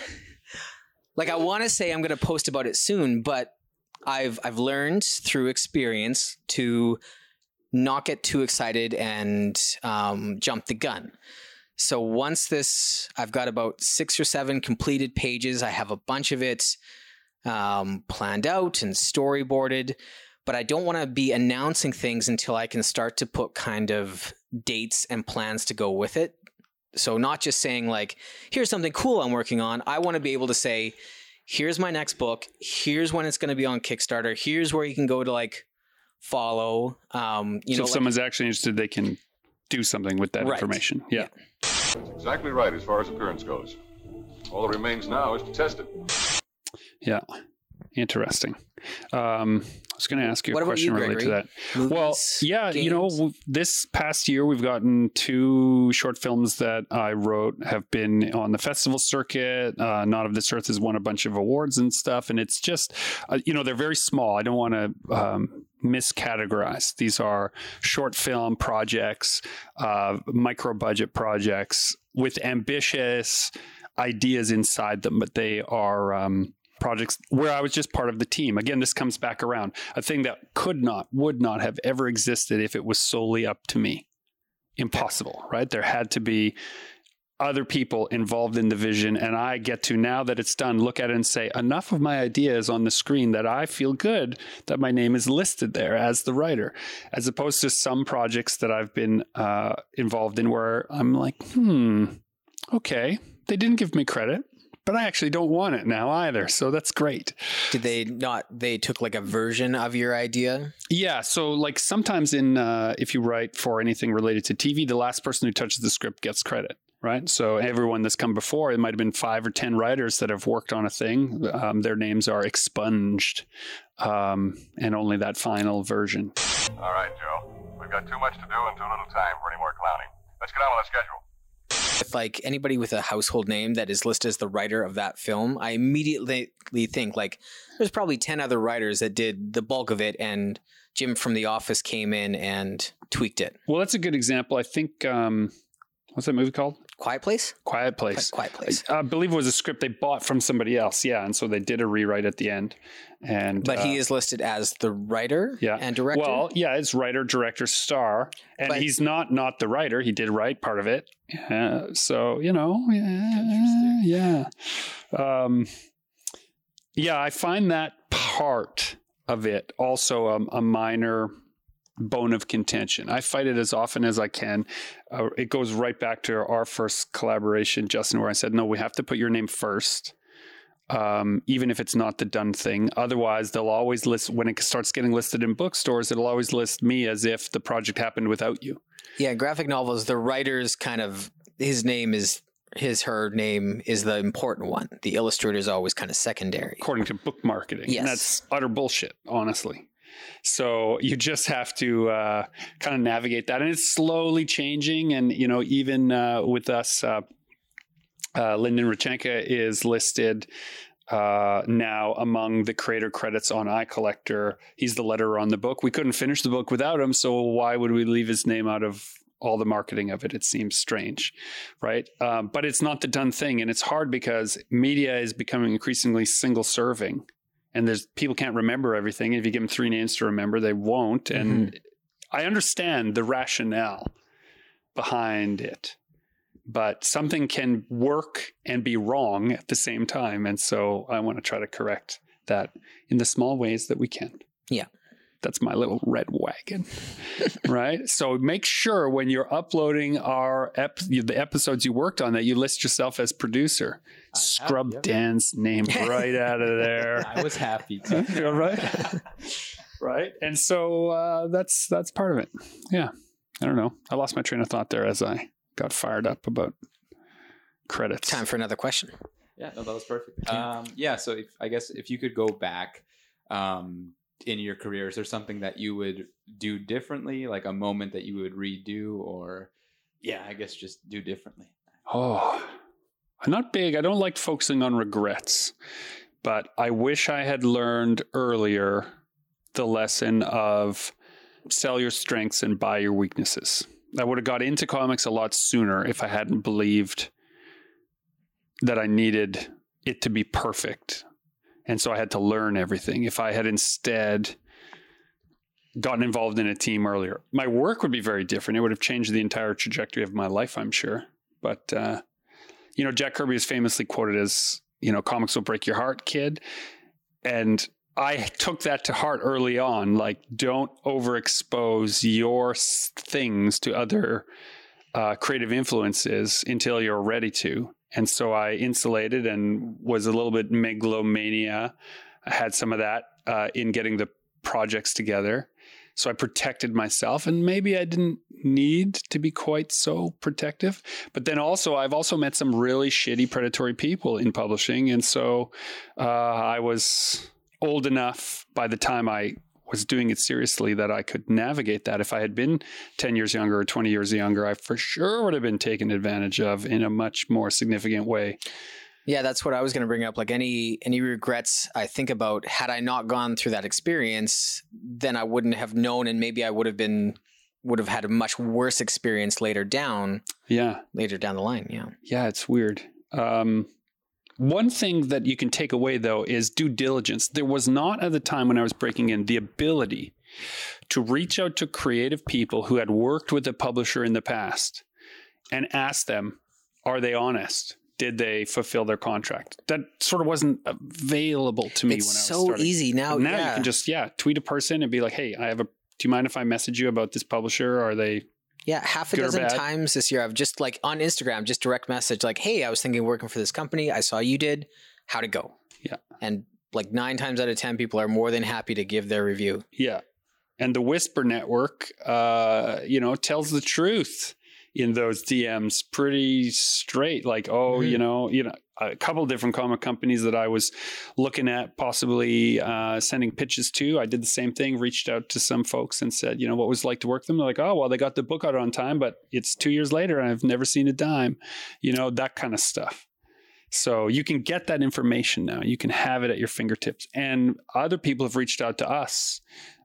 like I want to say I'm going to post about it soon, but I've I've learned through experience to not get too excited and um, jump the gun. So once this, I've got about six or seven completed pages. I have a bunch of it um, planned out and storyboarded, but I don't want to be announcing things until I can start to put kind of dates and plans to go with it. So not just saying like, here's something cool I'm working on. I want to be able to say, here's my next book. Here's when it's going to be on Kickstarter. Here's where you can go to like follow. Um, you so know, if like, someone's actually interested, they can do something with that Right. information. Yeah. That's exactly right as far as appearance goes. All that remains now is to test it. Yeah. Interesting. Um, I was going to ask you a What about question you, related to Gregory? that. Movies, Well, yeah, you know, games? w- this past year we've gotten two short films that I wrote have been on the festival circuit. Uh, Not of This Earth has won a bunch of awards and stuff. And it's just, uh, you know, they're very small. I don't want to um, miscategorize. These are short film projects, uh, micro budget projects with ambitious ideas inside them, but they are um, projects where I was just part of the team. Again, this comes back around. A thing that could not, would not have ever existed if it was solely up to me. Impossible, right? There had to be other people involved in the vision. And I get to, now that it's done, look at it and say, enough of my ideas on the screen that I feel good that my name is listed there as the writer, as opposed to some projects that I've been uh, involved in where I'm like, hmm, okay, they didn't give me credit, but I actually don't want it now either. So that's great. Did they not, they took like a version of your idea? Yeah. So like sometimes in, uh, if you write for anything related to T V, the last person who touches the script gets credit. Right. So everyone that's come before, it might have been five or ten writers that have worked on a thing. Um, their names are expunged, um, and only that final version. All right, Joe. We've got too much to do and too little time for any more clowning. Let's get on with the schedule. If like anybody with a household name that is listed as the writer of that film, I immediately think like there's probably ten other writers that did the bulk of it, and Jim from The Office came in and tweaked it. Well, that's a good example. I think, um, what's that movie called? Quiet Place? Quiet Place. Quiet Place. I, I believe it was a script they bought from somebody else. Yeah. And so they did a rewrite at the end. And But uh, he is listed as the writer yeah. and director? Well, yeah, it's writer, director, star. And But- he's not not the writer. He did write part of it. Uh, so, you know, yeah. Yeah. Um, yeah, I find that part of it also a, a minor bone of contention. I fight it as often as I can. Uh, it goes right back to our first collaboration, Justin, where I said, no, we have to put your name first, um, even if it's not the done thing. Otherwise, they'll always list, when it starts getting listed in bookstores, it'll always list me as if the project happened without you. Yeah, graphic novels, the writer's kind of, his name is, his, her name is the important one. The illustrator is always kind of secondary. According to book marketing. Yes. And that's utter bullshit, honestly. So you just have to uh, kind of navigate that. And it's slowly changing. And, you know, even uh, with us, uh, uh, Lyndon Rachenka is listed uh, now among the creator credits on iCollector. He's the letterer on the book. We couldn't finish the book without him. So why would we leave his name out of all the marketing of it? It seems strange, right? Um, but it's not the done thing. And it's hard because media is becoming increasingly single serving. And there's people can't remember everything. If you give them three names to remember, they won't. And mm-hmm. I understand the rationale behind it, but something can work and be wrong at the same time. And so I want to try to correct that in the small ways that we can. Yeah. That's my little red wagon, right? So make sure when you're uploading our ep- the episodes you worked on that you list yourself as producer. I Scrub have, yep. Dan's name right out of there. I was happy to. Right? Right? And so uh, that's that's part of it. Yeah. I don't know. I lost my train of thought there as I got fired up about credits. Time for another question. Yeah, no, that was perfect. Um, yeah, so if, I guess if you could go back um, in your career, is there something that you would do differently, like a moment that you would redo, or yeah, I guess just do differently? Oh, I'm not big. I don't like focusing on regrets, but I wish I had learned earlier the lesson of sell your strengths and buy your weaknesses. I would have got into comics a lot sooner if I hadn't believed that I needed it to be perfect. And so I had to learn everything. If I had instead gotten involved in a team earlier, my work would be very different. It would have changed the entire trajectory of my life, I'm sure. But, uh, you know, Jack Kirby is famously quoted as, you know, comics will break your heart, kid. And I took that to heart early on. Like, don't overexpose your things to other uh, creative influences until you're ready to. And so I insulated and was a little bit megalomania. I had some of that uh, in getting the projects together. So I protected myself, and maybe I didn't need to be quite so protective. But then also, I've also met some really shitty predatory people in publishing. And so uh, I was old enough by the time I was doing it seriously that I could navigate that. If I had been ten years younger or twenty years younger, I for sure would have been taken advantage of in a much more significant way. Yeah, that's what I was going to bring up. Like any any regrets I think about, had I not gone through that experience, then I wouldn't have known, and maybe I would have been would have had a much worse experience later down. Yeah. Later down the line. Yeah. Yeah, it's weird. Um, one thing that you can take away, though, is due diligence. There was not at the time when I was breaking in the ability to reach out to creative people who had worked with a publisher in the past and ask them, are they honest? Did they fulfill their contract? That sort of wasn't available to me it's when I was so starting. easy now. But now yeah. you can just, yeah, tweet a person and be like, hey, I have a, do you mind if I message you about this publisher? Are they Yeah, half a good or dozen bad? times this year, I've just like on Instagram, just direct message like, hey, I was thinking of working for this company. I saw you did. How'd it go? Yeah. And like nine times out of ten, people are more than happy to give their review. Yeah. And the Whisper Network, uh, you know, tells the truth in those D Ms pretty straight. Like, oh, Mhm. you know, you know, a couple different comic companies that I was looking at possibly uh, sending pitches to. I did the same thing, reached out to some folks and said, you know, what was it like to work with them? They're like, oh, well, they got the book out on time, but it's two years later and I've never seen a dime, you know, that kind of stuff. So you can get that information now. You can have it at your fingertips. And other people have reached out to us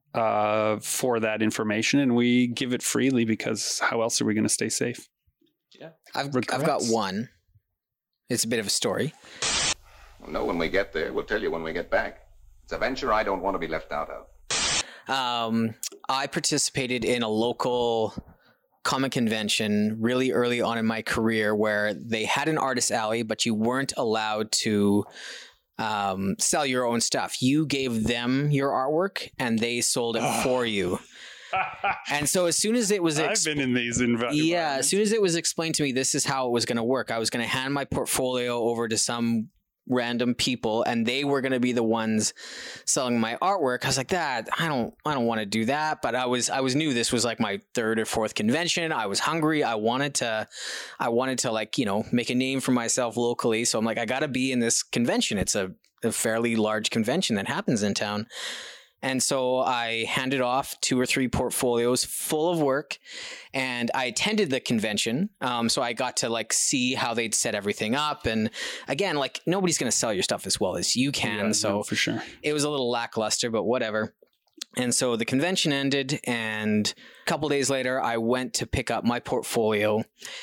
uh, for that information, and we give it freely because how else are we going to stay safe? Yeah. I've, I've got one. It's a bit of a story. We'll know when we get there. We'll tell you when we get back. It's a venture I don't want to be left out of. Um, I participated in a local comic convention really early on in my career where they had an artist alley, but you weren't allowed to um, sell your own stuff. You gave them your artwork and they sold it for you. And so as soon as it was, I've been in these environments. yeah, as soon as it was explained to me, this is how it was going to work. I was going to hand my portfolio over to some random people and they were going to be the ones selling my artwork. I was like, that I don't, I don't want to do that. But I was, I was new. This was like my third or fourth convention. I was hungry. I wanted to, I wanted to like, you know, make a name for myself locally. So I'm like, I got to be in this convention. It's a, a fairly large convention that happens in town. And so I handed off two or three portfolios full of work and I attended the convention. Um, so I got to like see how they'd set everything up. And again, like nobody's going to sell your stuff as well as you can. Yeah, so no, for sure. It was a little lackluster, but whatever. And so the convention ended and a couple days later, I went to pick up my portfolio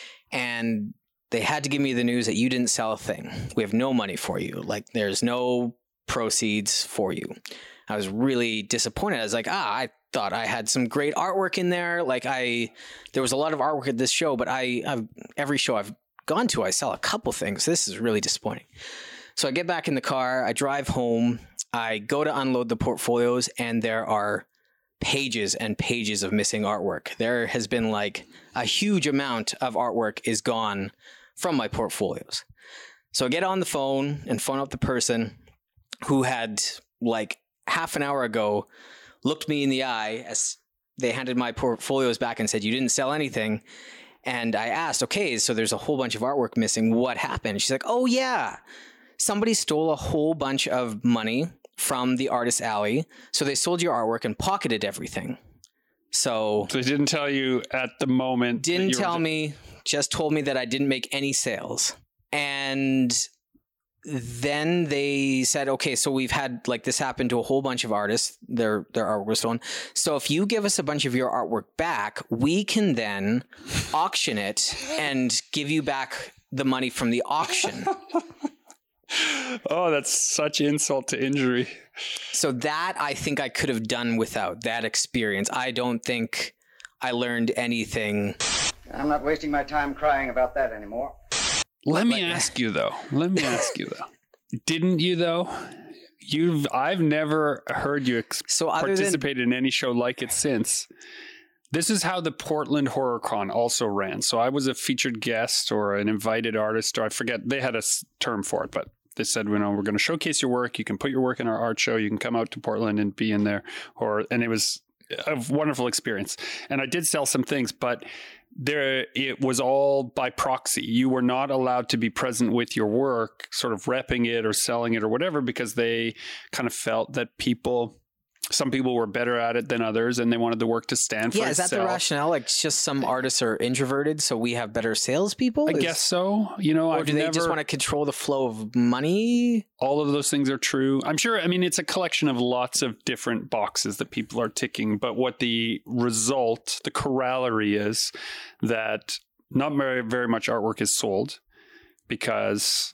and they had to give me the news that you didn't sell a thing. We have no money for you. Like there's no proceeds for you. I was really disappointed. I was like, ah, I thought I had some great artwork in there. Like I, there was a lot of artwork at this show, but I, I've, every show I've gone to, I sell a couple things. This is really disappointing. So I get back in the car, I drive home, I go to unload the portfolios and there are pages and pages of missing artwork. There has been like a huge amount of artwork is gone from my portfolios. So I get on the phone and phone up the person who had like half an hour ago looked me in the eye as they handed my portfolios back and said, you didn't sell anything. And I asked, okay, so there's a whole bunch of artwork missing. What happened? She's like, oh yeah, somebody stole a whole bunch of money from the artist alley. So they sold your artwork and pocketed everything. So, so they didn't tell you at the moment. Didn't tell me, just told me that I didn't make any sales. And then they said, okay, so we've had like this happen to a whole bunch of artists. Their their artwork was stolen. So if you give us a bunch of your artwork back, we can then auction it and give you back the money from the auction. Oh, that's such insult to injury. So that I think I could have done without that experience. I don't think I learned anything. I'm not wasting my time crying about that anymore. Let me ask you though. Let me ask you though. Didn't you though? You've I've never heard you ex- so participate than- in any show like it since. This is how the Portland Horror Con also ran. So I was a featured guest or an invited artist, or I forget, they had a term for it, but they said, you know, we're going to showcase your work. You can put your work in our art show. You can come out to Portland and be in there. Or, and it was a wonderful experience. And I did sell some things, but there it was all by proxy. You were not allowed to be present with your work, sort of repping it or selling it or whatever, because they kind of felt that people, some people were better at it than others, and they wanted the work to stand for yeah, itself. Is that the rationale? Like, it's just some artists are introverted, so we have better salespeople? I is, guess so. You know, or I've do they never, just want to control the flow of money? All of those things are true. I'm sure. I mean, it's a collection of lots of different boxes that people are ticking. But what the result, the corollary is that not very, very much artwork is sold because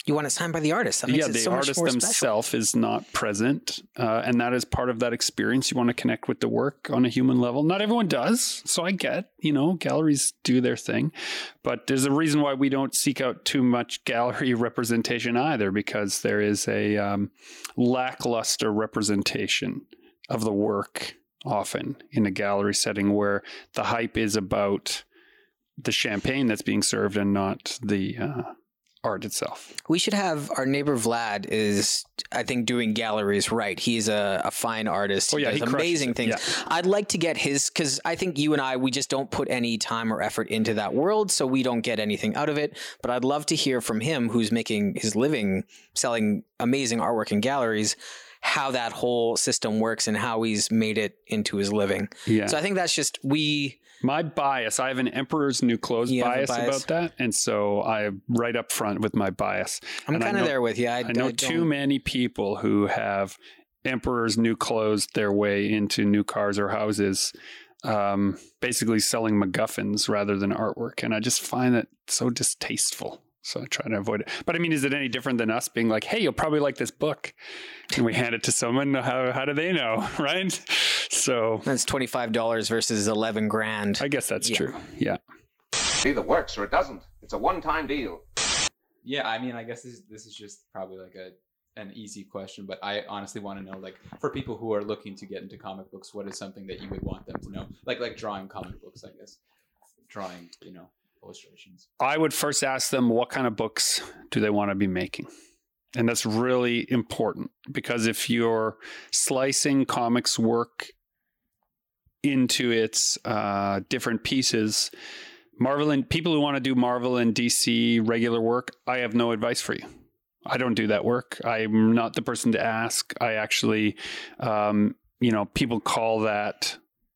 You want it signed by the artist. That makes yeah, it the so much artist more themselves is not present, uh, and that is part of that experience. You want to connect with the work on a human level. Not everyone does, so I get, you know, galleries do their thing, but there's a reason why we don't seek out too much gallery representation either, because there is a um, lackluster representation of the work often in a gallery setting where the hype is about the champagne that's being served and not the uh, art itself. We should have our neighbor Vlad is, I think, doing galleries right. He's a, a fine artist. Oh yeah, he does he amazing it. things. Yeah. I'd like to get his, because I think you and I, we just don't put any time or effort into that world, so we don't get anything out of it. But I'd love to hear from him, who's making his living selling amazing artwork in galleries, how that whole system works and how he's made it into his living. Yeah. So I think that's just, we... My bias, I have an Emperor's New Clothes bias, bias about that. And so I right up front with my bias. I'm kind of there with you. I, I know I too many people who have Emperor's New Clothes their way into new cars or houses, um, basically selling MacGuffins rather than artwork. And I just find that so distasteful. So I try to avoid it. But I mean, is it any different than us being like, hey, you'll probably like this book? And we hand it to someone. How, how do they know? Right? So that's twenty-five dollars versus eleven grand. I guess that's yeah. true. Yeah. It either works or it doesn't. It's a one-time deal. Yeah, I mean, I guess this, this is just probably like a an easy question, but I honestly want to know, like, for people who are looking to get into comic books, what is something that you would want them to know? Like, like drawing comic books, I guess. Drawing, you know, illustrations. I would first ask them, what kind of books do they want to be making? And that's really important, because if you're slicing comics work into its uh, different pieces, Marvel and people who want to do Marvel and D C regular work, I have no advice for you. I don't do that work. I'm not the person to ask. I actually, um, you know, people call that,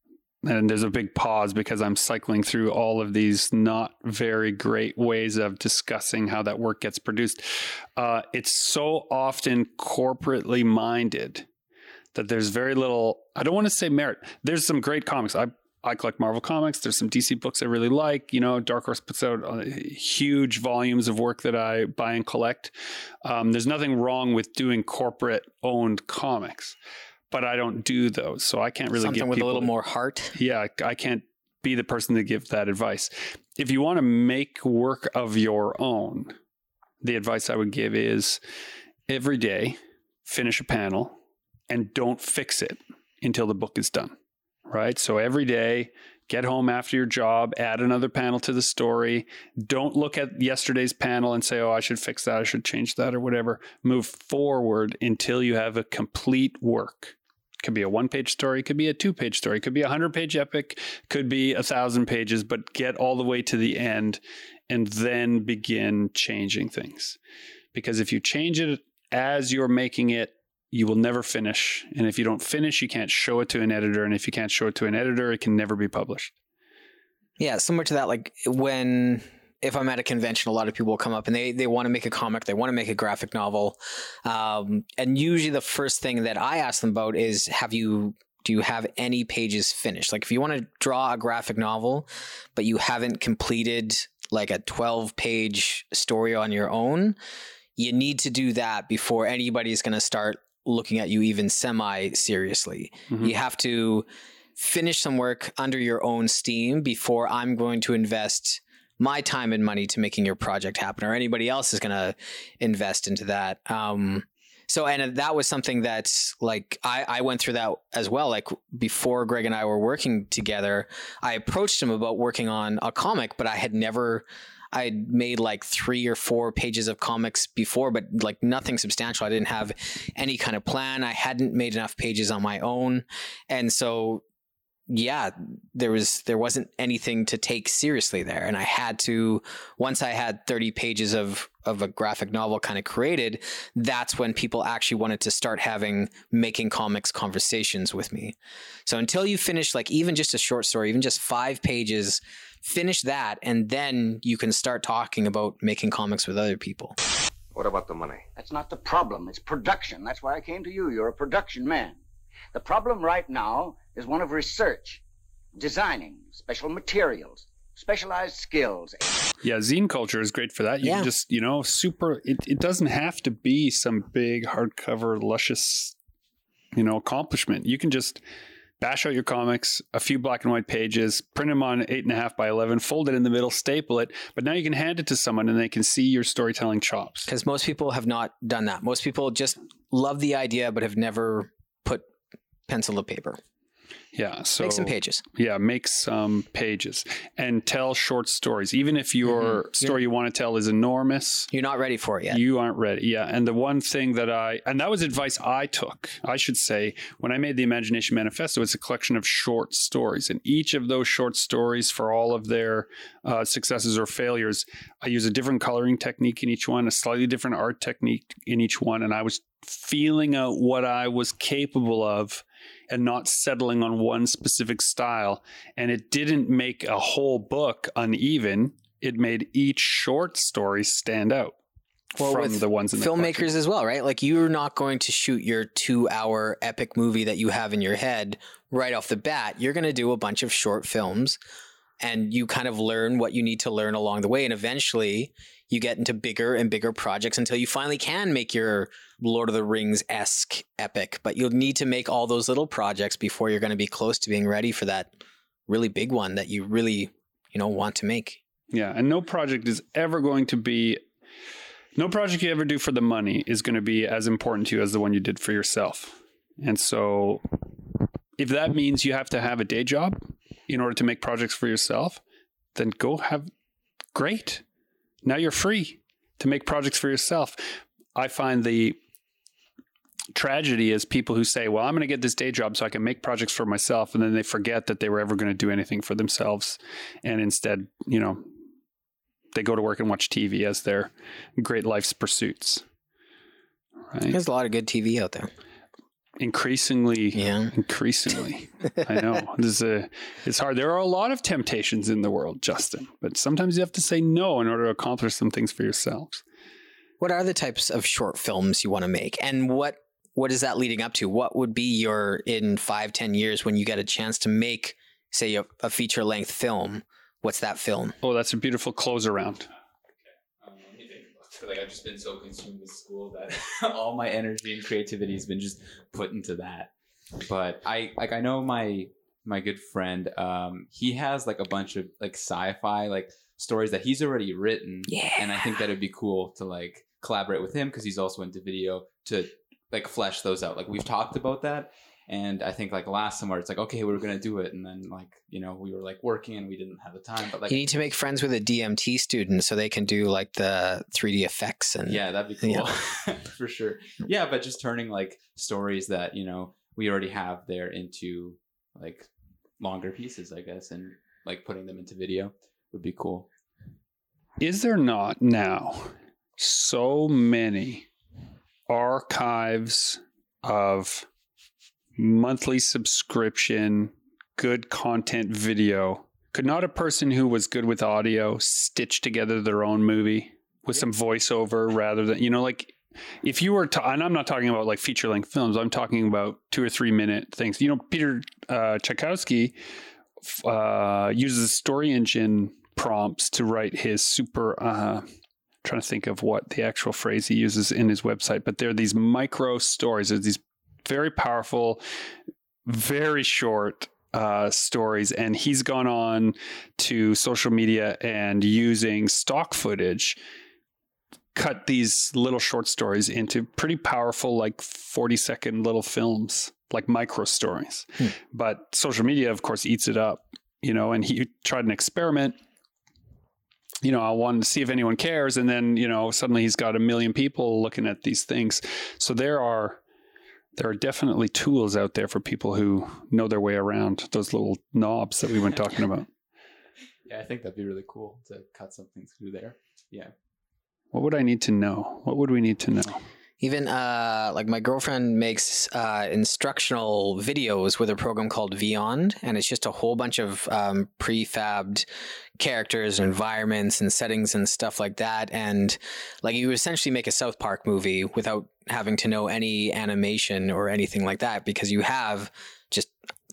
and there's a big pause because I'm cycling through all of these not very great ways of discussing how that work gets produced. Uh, it's so often corporately minded that there's very little, I don't want to say merit. There's some great comics. I I collect Marvel comics. There's some D C books I really like. You know, Dark Horse puts out uh, huge volumes of work that I buy and collect. Um, there's nothing wrong with doing corporate owned comics, but I don't do those. So I can't really Something give with people, a little more heart. Yeah, I can't be the person to give that advice. If you want to make work of your own, the advice I would give is every day, finish a panel and don't fix it until the book is done. Right? So every day, get home after your job, add another panel to the story. Don't look at yesterday's panel and say, oh, I should fix that, I should change that or whatever. Move forward until you have a complete work. It could be a one-page story, it could be a two-page story, it could be a hundred-page epic, could be a thousand pages, but get all the way to the end and then begin changing things. Because if you change it as you're making it, you will never finish. And if you don't finish, you can't show it to an editor. And if you can't show it to an editor, it can never be published. Yeah, similar to that, like when, if I'm at a convention, a lot of people will come up and they, they want to make a comic, they want to make a graphic novel. Um, and usually the first thing that I ask them about is, have you, do you have any pages finished? Like if you want to draw a graphic novel, but you haven't completed like a twelve page story on your own, you need to do that before anybody's going to start looking at you even semi-seriously. Mm-hmm. You have to finish some work under your own steam before I'm going to invest my time and money to making your project happen, or anybody else is going to invest into that. Um, so, and that was something that's like, I, I went through that as well. Like before Greg and I were working together, I approached him about working on a comic, but I had never... I'd made like three or four pages of comics before, but like nothing substantial. I didn't have any kind of plan. I hadn't made enough pages on my own. And so, yeah, there was, there wasn't anything to take seriously there. And I had to, once I had thirty pages of, of a graphic novel kind of created, that's when people actually wanted to start having making comics conversations with me. So until you finish like even just a short story, even just five pages, finish that, and then you can start talking about making comics with other people. What about the money? That's not the problem. It's production. That's why I came to you. You're a production man. The problem right now is one of research, designing, special materials, specialized skills. Yeah, zine culture is great for that. You Yeah. can just, you know, super, it, it doesn't have to be some big hardcover, luscious, you know, accomplishment. You can just bash out your comics, a few black and white pages, print them on eight and a half by eleven, fold it in the middle, staple it. But now you can hand it to someone and they can see your storytelling chops. Because most people have not done that. Most people just love the idea, but have never put pencil to paper. Yeah. So Make some pages. Yeah, make some pages and tell short stories. Even if your Mm-hmm. story you want to tell is enormous, You're not ready for it yet. you aren't ready. Yeah. And the one thing that I, and that was advice I took, I should say, when I made the Imagination Manifesto, it's a collection of short stories. And each of those short stories, for all of their uh, successes or failures, I use a different coloring technique in each one, a slightly different art technique in each one. And I was feeling out what I was capable of and not settling on one specific style. And it didn't make a whole book uneven. It made each short story stand out Well, from with the ones in the filmmakers collection. as well, right? Like you're not going to shoot your two hour epic movie that you have in your head right off the bat. You're going to do a bunch of short films and you kind of learn what you need to learn along the way. And eventually you get into bigger and bigger projects until you finally can make your Lord of the Rings-esque epic. But you'll need to make all those little projects before you're going to be close to being ready for that really big one that you really, you know, want to make. Yeah. And no project is ever going to be, no project you ever do for the money is going to be as important to you as the one you did for yourself. And so if that means you have to have a day job in order to make projects for yourself, then go have, great. Now you're free to make projects for yourself. I find the tragedy is people who say, well, I'm going to get this day job so I can make projects for myself. And then they forget that they were ever going to do anything for themselves. And instead, you know, they go to work and watch T V as their great life's pursuits. Right? There's a lot of good T V out there. Increasingly, Yeah. increasingly. I know. This is a, it's hard. There are a lot of temptations in the world, Justin, but sometimes you have to say no in order to accomplish some things for yourselves. What are the types of short films you want to make? And what what is that leading up to? What would be your, in five, ten years when you get a chance to make, say, a, a feature-length film? What's that film? Oh, that's a beautiful closer round. Um, let me think about it. Like I've just been so consumed with school that all my energy and creativity has been just put into that. But I like I know my my good friend, um, he has like a bunch of like sci-fi like stories that he's already written. Yeah. And I think that it'd be cool to like collaborate with him because he's also into video to like flesh those out. Like we've talked about that. And I think like last summer, it's like, okay, we were going to do it. And then like, you know, we were like working and we didn't have the time. But like, You need to make friends with a D M T student so they can do like the three D effects. And yeah, that'd be cool. Yeah. For sure. Yeah. But just turning like stories that, you know, we already have there into like longer pieces, I guess, and like putting them into video would be cool. Is there not now so many archives of monthly subscription, good content video? Could not a person who was good with audio stitch together their own movie with some voiceover rather than, you know, like if you were to, and I'm not talking about like feature length films, I'm talking about two or three minute things. You know, Peter uh, Tchaikovsky uh, uses story engine prompts to write his super, uh, trying to think of what the actual phrase he uses in his website, but there are these micro stories. There's these very powerful, very short uh, stories. And he's gone on to social media and using stock footage, cut these little short stories into pretty powerful, like forty second little films, like micro stories. Hmm. But social media, of course, eats it up, you know, and he tried an experiment. You know, I wanted to see if anyone cares. And then, you know, suddenly he's got a million people looking at these things. So there are, there are definitely tools out there for people who know their way around those little knobs that we were talking about. Yeah, I think that'd be really cool to cut something through there. Yeah. What would I need to know? What would we need to know? Even uh, like my girlfriend makes uh, instructional videos with a program called Vyond, and it's just a whole bunch of um, prefabbed characters, environments, and settings and stuff like that. And like you essentially make a South Park movie without having to know any animation or anything like that, because you have just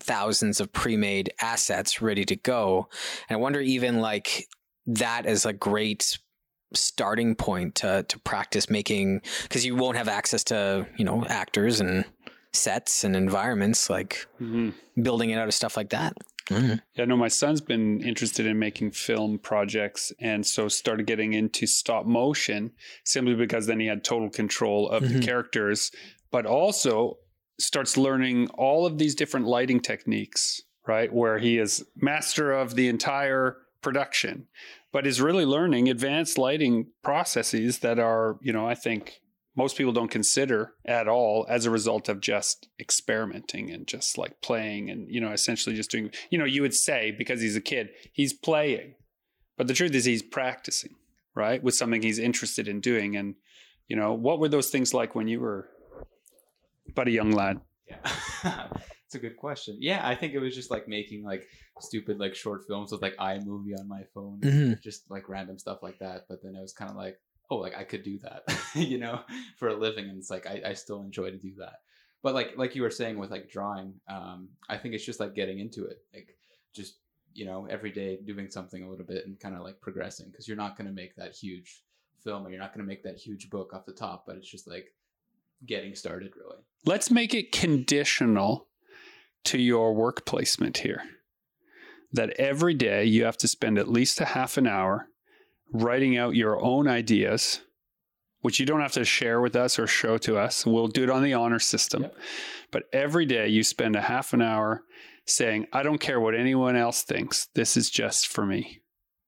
thousands of pre-made assets ready to go. And I wonder even like that as a great starting point to, to practice making, because you won't have access to, you know, actors and sets and environments, like mm-hmm. building it out of stuff like that. Mm-hmm. Yeah, no, my son's been interested in making film projects, and so started getting into stop motion simply because then he had total control of mm-hmm. the characters, but also starts learning all of these different lighting techniques, right? Where he is master of the entire production, but is really learning advanced lighting processes that are, you know, I think most people don't consider at all as a result of just experimenting and just like playing and, you know, essentially just doing, you know, you would say because he's a kid, he's playing, but the truth is he's practicing, right? With something he's interested in doing. And, you know, what were those things like when you were but a young lad? Yeah. It's a good question. Yeah, I think it was just like making like stupid like short films with like iMovie on my phone, mm-hmm. just like random stuff like that. But then it was kind of like, oh, like I could do that, you know, for a living. And it's like, I, I still enjoy to do that. But like, like you were saying with like drawing, um, I think it's just like getting into it, like just, you know, every day doing something a little bit and kind of like progressing, because you're not going to make that huge film or you're not going to make that huge book off the top, but it's just like getting started really. Let's make it conditional to your work placement here, that every day you have to spend at least a half an hour writing out your own ideas, which you don't have to share with us or show to us. We'll do it on the honor system. Yep. But every day you spend a half an hour saying, I don't care what anyone else thinks. This is just for me.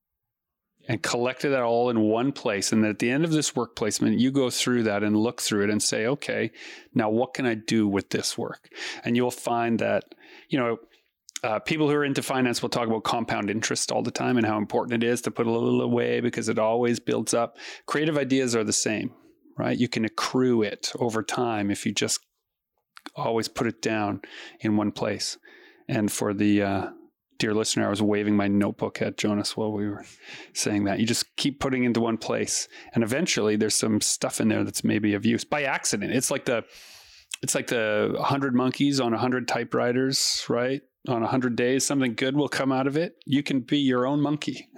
And collected that all in one place. And at the end of this work placement, you go through that and look through it and say, okay, now what can I do with this work? And you'll find that, you know, Uh, people who are into finance will talk about compound interest all the time and how important it is to put a little away because it always builds up. Creative ideas are the same, right? You can accrue it over time if you just always put it down in one place. And for the uh, dear listener, I was waving my notebook at Jonas while we were saying that. You just keep putting into one place. And eventually there's some stuff in there that's maybe of use by accident. It's like the, it's like the one hundred monkeys on one hundred typewriters, right? On one hundred days, something good will come out of it. You can be your own monkey,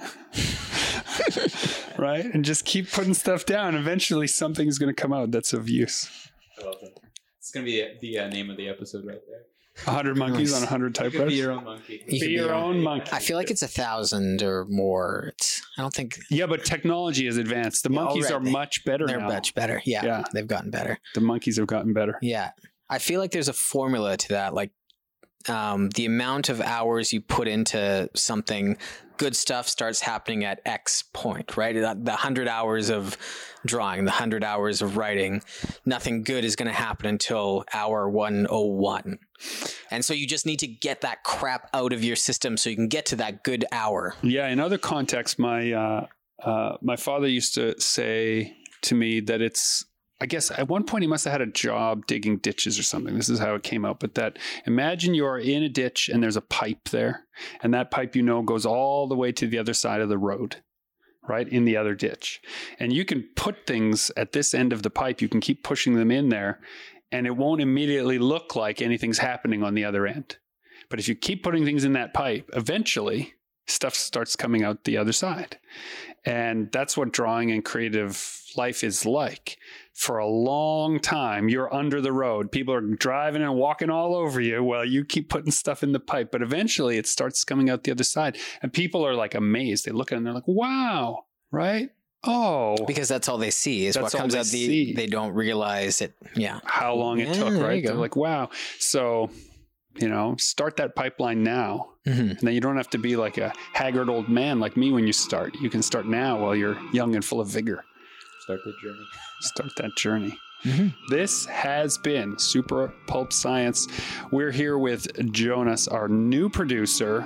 right? And just keep putting stuff down. Eventually, something is going to come out that's of use. I love that. It's going to be the uh, name of the episode right there. one hundred monkeys on one hundred typewriters. Be your own monkey. Be, be your own monkey. I feel like it's a thousand or more. It's, I don't think. Yeah, but technology is advanced. The monkeys right. are much better They're now. much better. Yeah, yeah, they've gotten better. The monkeys have gotten better. Yeah. I feel like there's a formula to that. Like, Um, the amount of hours you put into something, good stuff starts happening at X point, right? The hundred hours of drawing, the hundred hours of writing, nothing good is going to happen until hour one oh one. And so you just need to get that crap out of your system so you can get to that good hour. Yeah. In other contexts, my, uh, uh, my father used to say to me that it's, I guess at one point he must have had a job digging ditches or something. This is how it came out. But that imagine you're in a ditch and there's a pipe there. And that pipe, you know, goes all the way to the other side of the road, right? In the other ditch. And you can put things at this end of the pipe. You can keep pushing them in there and it won't immediately look like anything's happening on the other end. But if you keep putting things in that pipe, eventually stuff starts coming out the other side. And that's what drawing and creative life is like. For a long time, you're under the road. People are driving and walking all over you while you keep putting stuff in the pipe. But eventually it starts coming out the other side. And people are like amazed. They look at it and they're like, wow, right? Oh. Because that's all they see is what comes out. The, they don't realize it. Yeah. How long it yeah, took, right? They're go. like, wow. So, you know, start that pipeline now. Mm-hmm. And then you don't have to be like a haggard old man like me when you start. You can start now while you're young and full of vigor. Start the journey. Start that journey. Mm-hmm. This has been Super Pulp Science. We're here with Jonas, our new producer.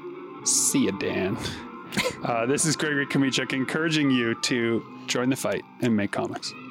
See ya, Dan. Uh, this is Gregory Komichuk encouraging you to join the fight and make comics.